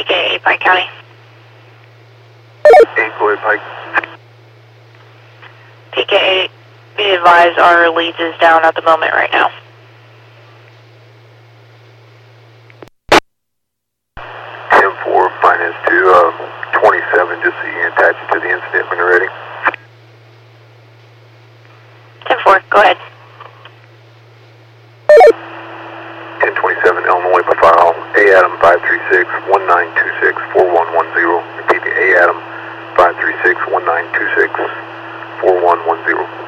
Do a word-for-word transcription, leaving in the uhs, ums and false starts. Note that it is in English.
P K eight, Pike County. eight, go ahead, Pike. P K eight, be advised our leads is down at the moment right now. ten four, finance two, uh, twenty-seven, just so you can attach it to the incident when you're ready. ten four, go ahead. ten twenty-seven, Illinois by file, A Adam five three six, one nine two six, four one one zero. Repeat the A Adam five three six, one nine two six, four one one zero.